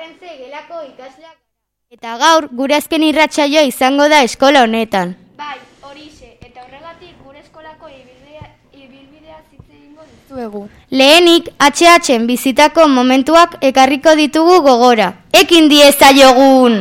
Arrentze gelako ikasleak. Eta gaur, gure azken irratsaioa izango da eskola honetan. Bai, horixe, eta horregatik gure eskolako ibilbidea hitz egingo dizuegu. Lehenik, HHen bizitako momentuak ekarriko ditugu gogora. Ekin diezaiogun!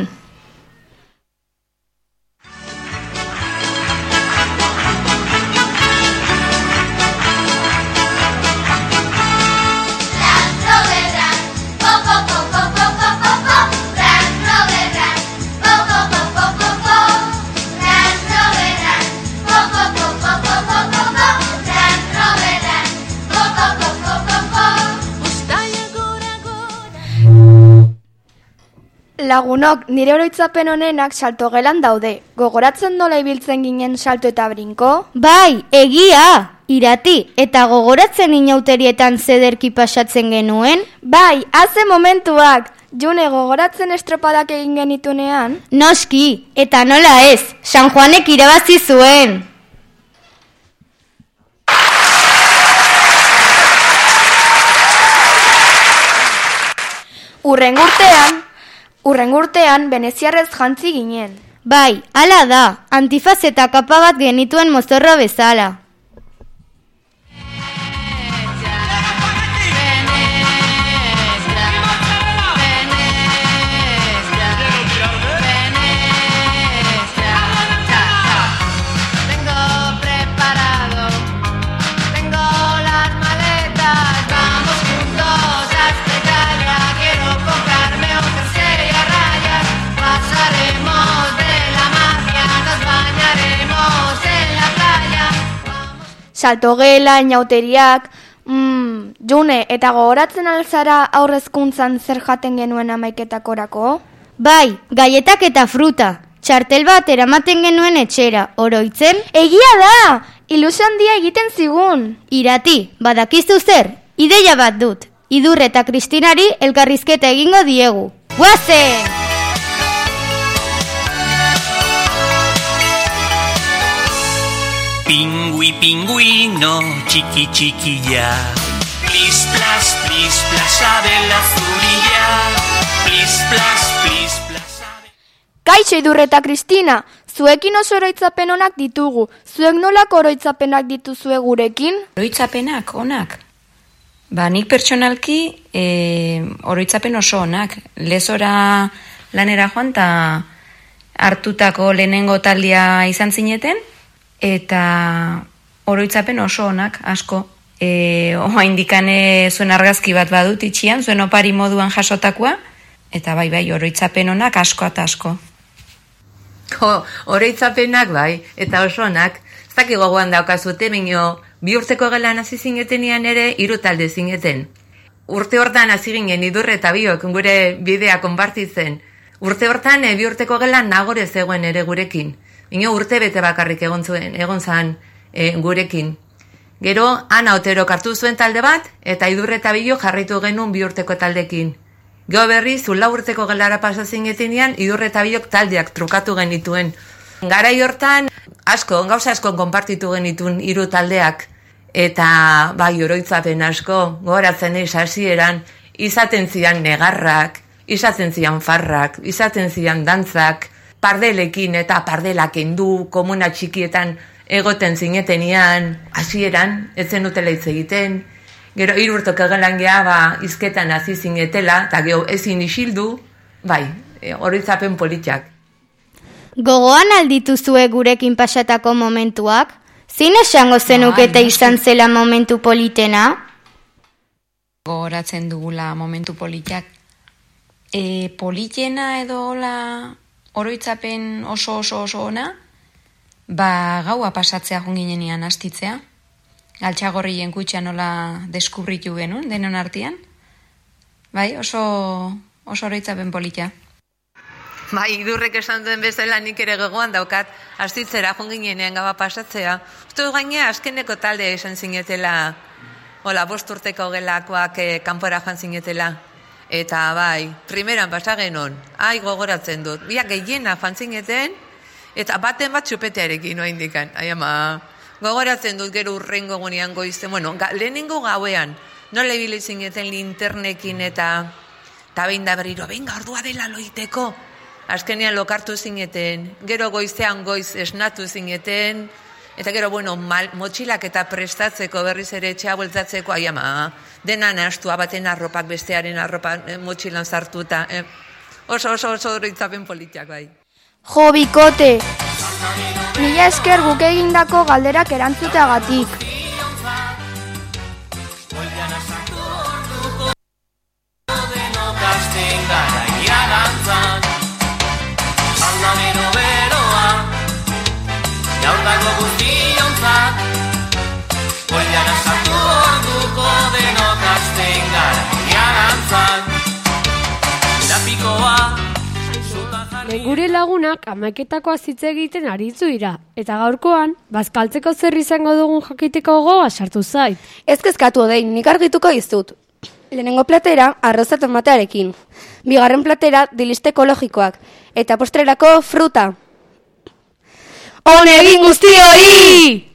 Lagunok, nire oroitzapen honenak saltogelan daude. Gogoratzen nola ibiltzen ginen salto eta brinko? Bai, egia! Irati, eta gogoratzen inauterietan zederki pasatzen genuen? Bai, haze momentuak! June, gogoratzen estropadak egin genitunean? Noski, eta nola ez, San Juanek irabazi zuen! Urrengo urtean veneziarrez jantzi ginen. Bai, hala da, antifaz eta kapa bat genituen mozorro bezala. Saltogela, inauteriak, June, eta gogoratzen alzara aurrezkuntzan zer jaten genuen amaiketakorako? Bai, gaietak eta fruta, txartel bat eramaten genuen etxera, oroitzen? Egia da! Ilusio handia egiten zigun! Irati, badakizu zer, ideia bat dut. Idur eta Kristinari elkarrizketa egingo diegu. Guazen! Pingüino, chiqui chiquilla. Plis plas, abela zurilla. Plis plas, abela. Kaixo Idur eta Kristina, zuekin oso oroitzapen onak ditugu. Zuek nolako oroitzapenak dituzue gurekin? Oroitzapenak onak? Nik pertsonalki oroitzapen oso onak. Lezora lanera joan eta hartutako lehenengo taldia izan zineten, eta oroitzapen oso onak, asko. Oaindikane zuen argazki bat badut itxian, zuen opari moduan jasotakoa, eta bai, oroitzapen onak asko eta asko. Oroitzapenak bai, eta oso onak. Ez dakik gogoan daukazute, baino 2 urteko gelan hasi zingetenean ere 3 talde zingeten. Urte hortan hasi ginen Idur eta biok gure bidea konpartitzen. Urte hortan 2 urteko gelan nagore zegoen ere gurekin. Ino urte bete bakarrik egon zan gurekin. Gero, Ana Otero hartu zuen talde bat, eta Idur eta Bilo jarraitu genuen 2 urteko taldekin. Gero berriz, 4 urteko gelara pasatzen getenean, Idur eta Bilok taldeak trukatu genituen. Garai hortan, gauza asko konpartitu genituen 3 taldeak. Eta, bai, oroitzapen asko, gogoratzen ez hasieran, izaten zian negarrak, izaten zian farrak, izaten zian dantzak, pardelekin eta pardelak endu komuna txikietan egoten zinetenian, hasieran, ez zenutela hitz egiten, gero 3 urteko gelan geha, izketan hasi zinetela, eta gero ezin isildu, bai, oroitzapen politiak. Gogoan aldituzue gurekin pasatako momentuak? Zein esango zenukete izan zela momentu politena? Gogoratzen dugula momentu politiak. Politena edo oroitzapen oso ona, gaua pasatzea junginean astitzea. Altxagorrien kutxa nola deskubritu genuen, denon artean. Bai, oso oroitzapen polita. Bai, Idurrek esan duen bezala nik ere gogoan daukat, astitzera junginean gaua pasatzea. Uste gainea azkeneko talde esan zinetela, 5 urteko gelakoak kanpora joan zinetela. Eta bai, primeran pasagenon, gogoratzen dut. Biak gehiena fantzineten, eta baten bat txupetearekin noa indikan. Gogoratzen dut gero urrengo gunean goizten. Lehenengo gauean, nola ibili zineten linternekin eta Ta behin da berriro, benga ordua dela loiteko. Azkenean lokartu zineten, gero goizean goiz esnatu zineten, eta gero, motxilak eta prestatzeko berriz ere etxea bueltatzeko, dena nahastua baten arropak bestearen arropa motxilan sartuta. Oso oroitzapen politiak bai. Jo, bikote! Mila esker guk egindako galderak erantzuteagatik. Jaurdago guztionzat, goilara sartu orduko denok hasten gara jarantzan. Lapikoa, Gure lagunak amaiketakoa hitz egiten aritzu dira, eta gaurkoan, bazkaltzeko zer izango dugun jakiteko gogoa sartu zait. Ez kezkatu odein, nik argituko dizut. Lehenengo platera, arroza tomatearekin. Bigarren platera, diliste ekologikoak. Eta postrerako, fruta. On egin guztioi!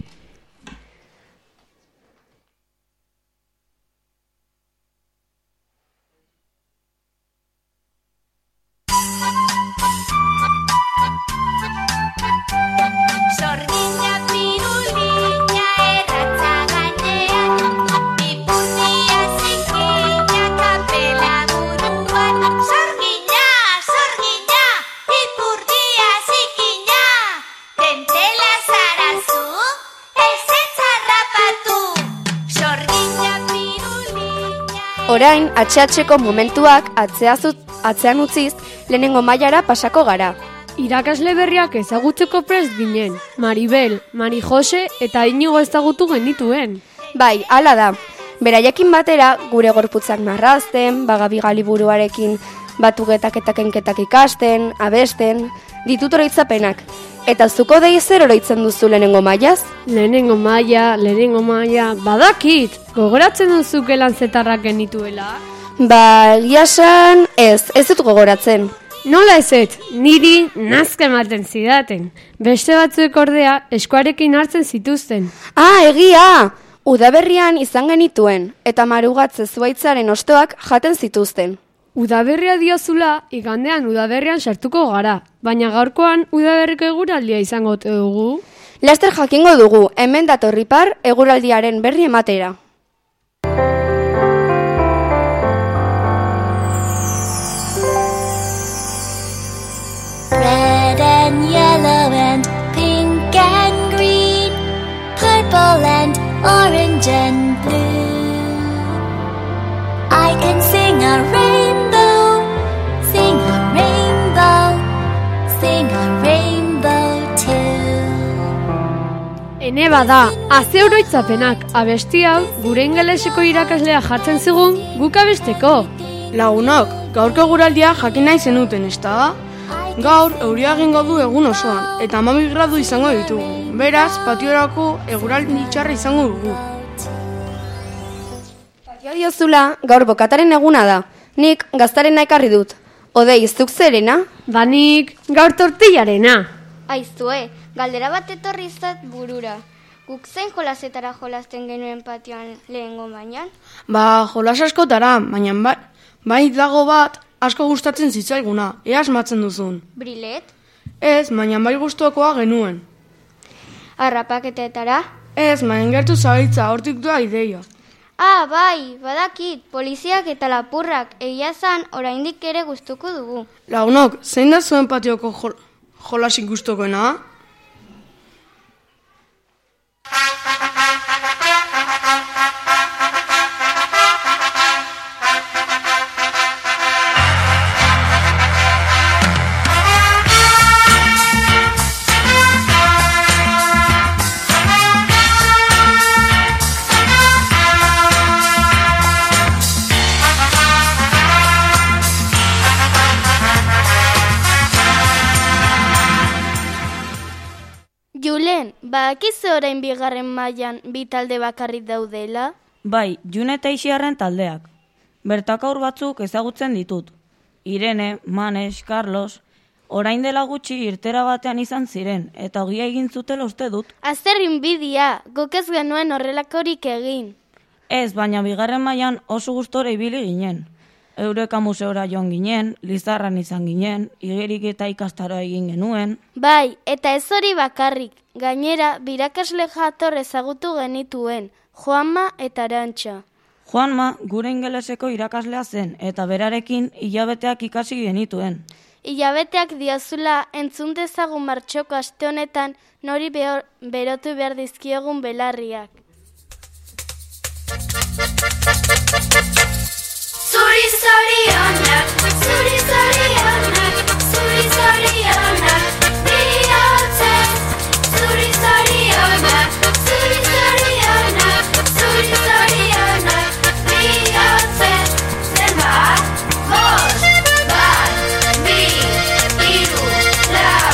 Sorgina pirulina erratza gainean, ipurdia zikina kapela buruan. Sorgina, ipurdia zikina, tentela zarazu, ez harrapatu. Sorgina pirulina. Orain, atxe-atxeko momentuak atzean utziz, lehenengo mailara pasako gara. Irakasle berriak ezagutzeko prest ginen. Maribel, Mari Jose eta Inigo ezagutu genituen. Bai, hala da. Beraiekin batera, gure gorputzak marrazten, bagabigali buruarekin batugetak eta kenketak ikasten, abesten, ditut oroitzapenak. Eta zuko dei zer oroitzen duzu lehenengo mailaz? Lehenengo maila, badakit, gogoratzen duzuke lanzetarrak genituela? Ba, egia esan, ez dut gogoratzen. Nola ezet, niri nazka ematen zidaten. Beste batzuek ordea eskuarekin hartzen zituzten. Egia! Udaberrian izan genituen, eta marugatze zuaitzaren ostoak jaten zituzten. Udaberria diozula, igandean udaberrian sartuko gara, baina gaurkoan udaberriko eguraldia izango dugu. Laster jakingo dugu, hemen datorripar eguraldiaren berri ematera. Red and yellow and pink and green, purple and orange and blue. I can sing a rainbow, sing a rainbow, sing a rainbow too. Ene bada, aze oroitzapenak, abesti hau gure ingeleseko irakaslea jartzen zigun guk abesteko. Lagunok, gaurko eguraldia jakin nahi zenuten, ezta? Gaur euria egingo du egun osoan, eta 12 gradu izango ditugu. Beraz, patiorako eguraldi txarra izango dugu. Patio diozula, gaur bokataren eguna da. Nik gaztarena ekarri dut. Odei, zuk zerena? Ba nik gaur tortillarena. Aizue, galdera bat etorri zat burura. Guk zein jolasetara jolasten genuen patioan lehengo bainan? Ba, jolas askotara, baina bai dago bat asko gustatzen zitzaiguna, ea asmatzen duzun. Brilet? Ez, baina bai gustukoa genuen. Arrapaketetara? Ez, baina gertu zabiltza, hortik doa ideia. Bai, badakit, poliziak eta lapurrak, egia zan, oraindik ere gustuko dugu. Lagunok, zein da zuen patioko jolasik gustukoena? Julen, badakizu orain bigarren mailan bi talde bakarrik daudela? Bai, June eta Ixiarren taldeak. Bertako aur batzuk ezagutzen ditut. Irene, Manes, Carlos, orain dela gutxi irtera batean izan ziren, eta ogia egin zutela uste dut. Azter inbidia, guk ez genuen horrelakorik egin. Ez, baina bigarren mailan oso gustora ibili ginen. Eureka museora joan ginen, Lizarran izan ginen, igerik eta ikastaroa egin genuen. Bai, eta ez hori bakarrik, gainera birakasle jator ezagutu genituen, Juanma eta Arantxa. Juanma gure ingeleseko irakaslea zen, eta berarekin hilabeteak ikasi genituen. Hilabeteak diozula entzun dezagun martxoko aste honetan nori berotu behar dizkiogun belarriak. Zuri zorionak, zuri zorionak, zuri zorionak, bihotzez. Zuri zorionak, zuri zorionak, zuri zorionak, bihotzez. Zenbat, bost, bat, bi, hiru, lau,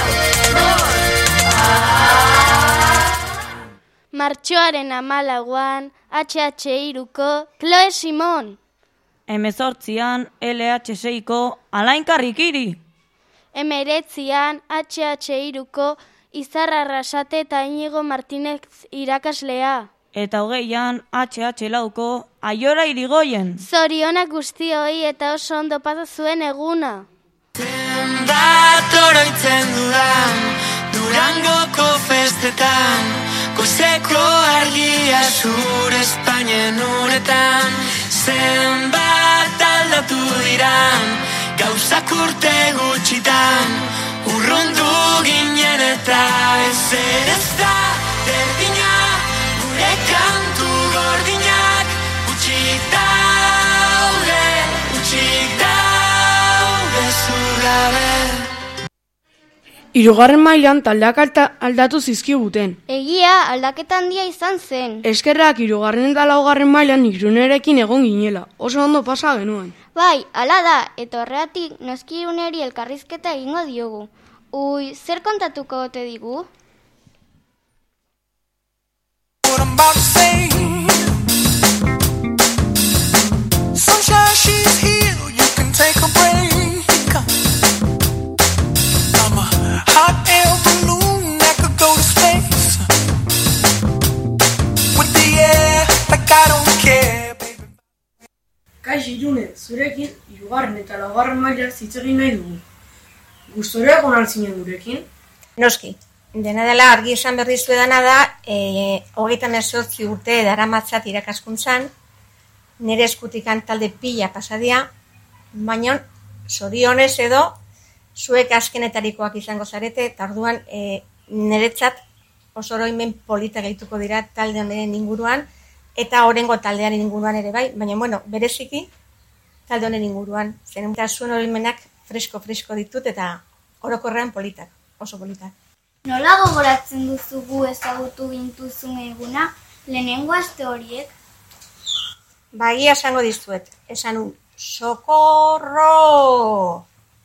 bost. Martxoaren 14an, HH3ko Chloe Simon. 18an LH6ko Alain Karrikiri. 19an HH3ko Izar Arrasate eta Inigo Martinez irakaslea. Eta 20an HH4ko Aiora Irigoyen. Zorionak guztioi eta oso ondo pasa zuen eguna. Zenbat oroitzen dudan, Durangoko festetan, gozeko argia zure Espainien uretan. Zenbat aldatu diran, gauzak urte gutxitan, urrundu ginen eta ez da berdina, gure kantu gordinak, utxik daude zugabe. Hirugarren mailan taldeak aldatu zizkiguten. Egia, aldaketa handia izan zen. Eskerrak hirugarren eta laugarren mailan Irunerekin egon ginela. Oso ondo pasa genuen. Bai, hala da, eta horregatik noski Iruneri elkarrizketa egingo diogu. Ui, zer kontatuko ote digu? Kaixo Irune, zurekin hirugarren eta laugarren maila hitz egin nahi dugu. Gustora egon altzinen gurekin? Noski, dena dela argi esan berri zuedana da, 38 urte daramatzat irakaskuntzan, nire eskutikan talde pila pasadia, baina zorionez edo zuek azkenetarikoak izango zarete, eta orduan niretzat oso oroimen polita gehituko dira talde honen inguruan, eta orengo taldearen inguruan ere bai, baina bueno, bereziki talde honen inguruan. Zen eta zuen oroimenak fresko ditut eta orokorrean politak, oso politak. Nola gogoratzen duzugu ezagutu gintuzun eguna, lehenengo aste horiek? Bagia esango dizuet, esan sokorro!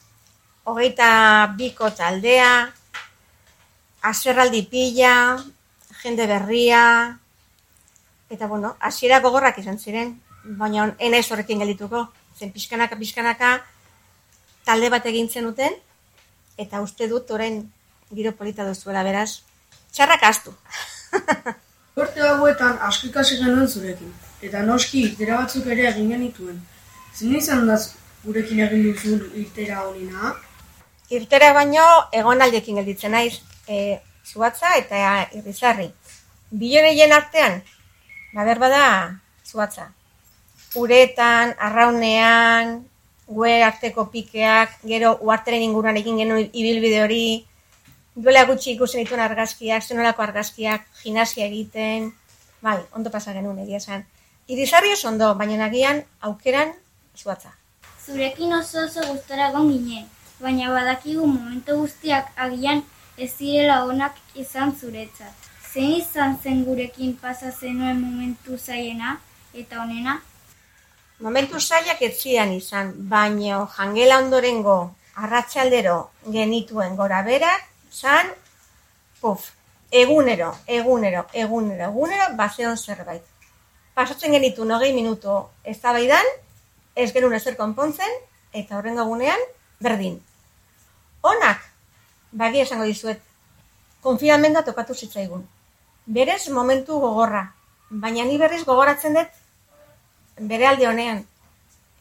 22ko taldea, azerraldi pila, jende berria, eta bueno, hasiera gogorrak izan ziren, baina enaiz horrekin geldituko. Zen pixkanaka talde bat egin zenuten, eta uste dut orain giro polita duzuela, beraz, txarrak astu. Urte hauetan asko ikasi genuen zurekin, eta noski irtera batzuk ere egin genituen. Zein izan da gurekin egin duzun irtera honena? Irtera baino egonaldiekin gelditzen naiz, Zuhatza eta Irrizarri. Biloneien artean, bada Zuhatza. Uretan, arraunean, gue arteko pikeak, gero uarteren inguruan egin genuen ibilbide hori, duela gutxi ikusten dituen argazkiak, zenolako argazkiak, gimnasia egiten, bai, ondo pasa genuen egia esan. Irrizarri oso ondo, baina nagian aukeran Zuhatza. Zurekin oso gustora egon ginen, baina badakigu momentu guztiak agian ez direla onak izan zuretzat. Zein izan zen gurekin pasa zenuen momentu zailena eta onena? Momentu zailak ez zidan izan, baina jangela ondorengo arratsaldero genituen gora berak, zan, egunero, bazeon zerbait. Pasatzen genitu 20 minutu eztabaidan, ez genuen ezer konpontzen, eta horrengo egunean, berdin. Onak, bagia esango dizuet, konfinamendua tokatu zitzaigun. Berez momentu gogorra, baina ni berriz gogoratzen dut bere alde honean.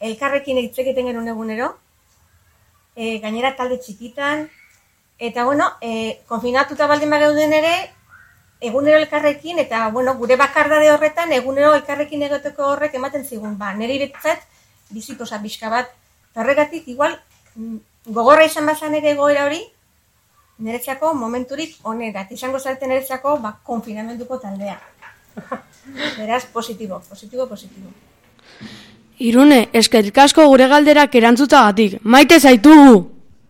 elkarrekin hitz egiten genuen egunero, gainera talde txikitan, eta konfinatuta baldin bageuden ere, egunero elkarrekin, eta gure bakardade horretan, egunero elkarrekin egoteko horrek ematen zigun, nire iretzat biziposa bizka bat, eta horregatik igual, gogorra izan bazan ere egoera hori, niretzako momenturik onera, izango zarete niretzako konfinamenduko taldea. Beraz, positibo. Irune, eskerrik asko gure galderak erantzutagatik. Maite zaitugu!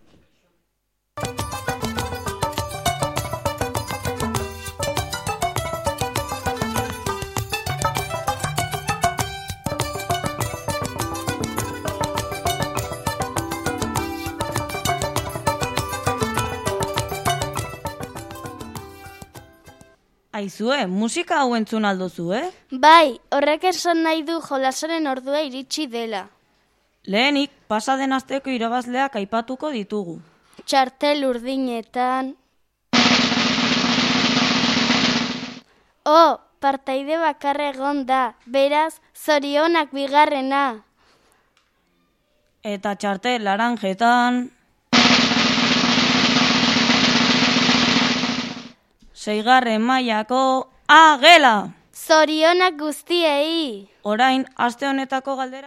Aizue, musika hau entzun alduzu, Bai, horrek esan nahi du jolasaren ordua iritsi dela. Lehenik, pasaden asteko irabazleak aipatuko ditugu. Txartel urdinetan... partaide bakarra egon da, beraz, zorionak bigarrena. Eta txartel laranjetan... 6. mailako agela! Zorionak guztiei! Orain, aste honetako galdera?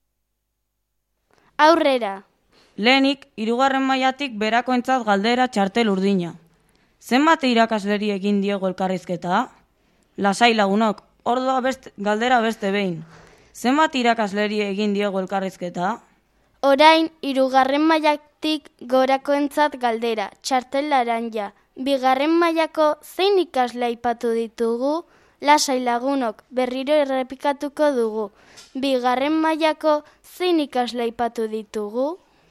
Aurrera! Lehenik, 3. mailatik berakoentzat galdera txartel urdina. Zenbat irakasleri egin diego elkarrizketa? Lasai lagunok, ordua galdera beste behin. Zenbat irakasleri egin diego elkarrizketa? Orain, 3. mailatik gorakoentzat galdera, txartel laranja. 2. mailako zein ikasle aipatu ditugu? Lasai lagunok, berriro errepikatuko dugu. 2. mailako zein ikasle aipatu ditugu?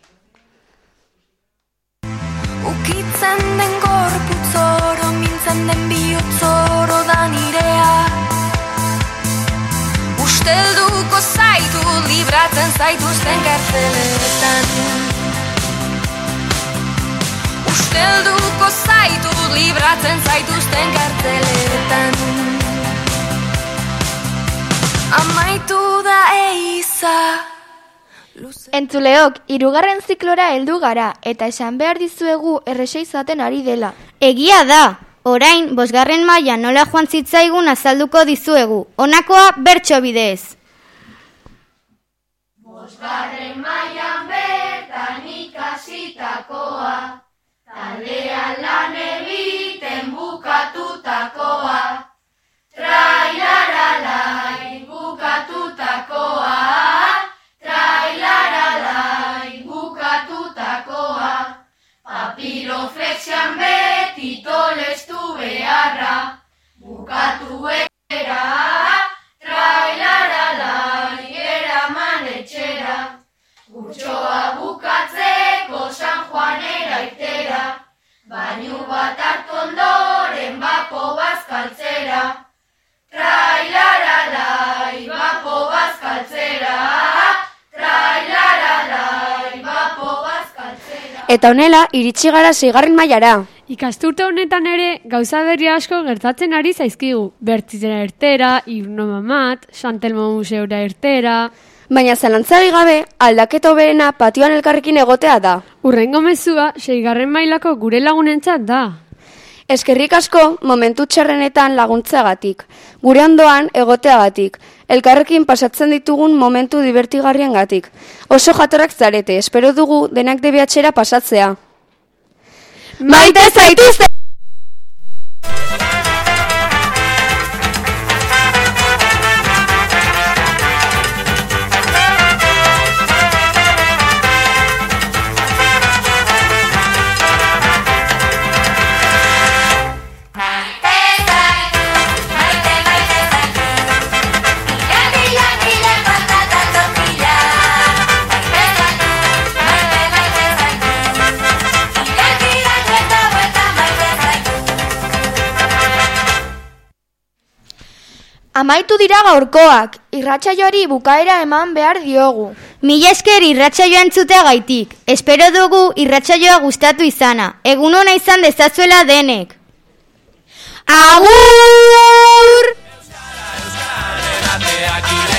Ukitzen den gorputzoro, mintzen den bihotzoro da nirea. Ustelduko zaitu, libratzen zaituzten kartzeletan. Ustelduko zaitu, libratzen zaituzten kartzeletan. Amaitu da eiza. Entzuleok, 3. ziklora heldu gara, eta esan behar dizuegu erresa izaten ari dela. Egia da! Orain, 5. maila nola joan zitzaigun azalduko dizuegu. Honakoa bertso bidez. 5. mailan bertan ikasitakoa, taldean lan egiten bukatutakoa, trailaralai bukatutakoa, trailaralai bukatutakoa, papiroflexian beti tolestu beharra, bukatu era, trailaralai eraman etxera, gurtxoa bukatzeko San Juanera irtera, bainu bat hartu ondoren bapo bazkaltzera, trailaralai bapo bazkaltzera, trailaralai bapo bazkaltzera. Eta honela, iritsi gara 6. mailara. Ikasturte honetan ere, gauza berri asko gertatzen ari zaizkigu. Bertzitera irtera, Irno Mamat, Santelmo Museura irtera... Baina zalantzari gabe, aldaketa hoberena patioan elkarrekin egotea da. Urrengo mezua, 6. mailako gure lagunentzat da. Eskerrik asko momentu txarrenetan laguntzagatik, gure ondoan egoteagatik, elkarrekin pasatzen ditugun momentu divertigarriengatik. Oso jatorrak zarete, espero dugu denak debiatxera pasatzea. Maite zaituzte! Amaitu dira gaurkoak, irratsaioari bukaera eman behar diogu. Mila esker irratsaioa entzutea gaitik. Espero dugu irratsaioa gustatu izana. Egun ona izan dezazuela denek. Agur!